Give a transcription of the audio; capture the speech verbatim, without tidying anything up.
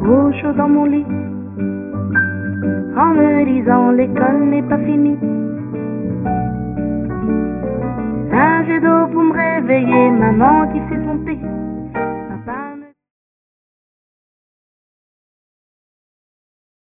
au chaud dans mon lit, en me disant l'école n'est pas finie. Un jet d'eau pour me réveiller, maman qui fait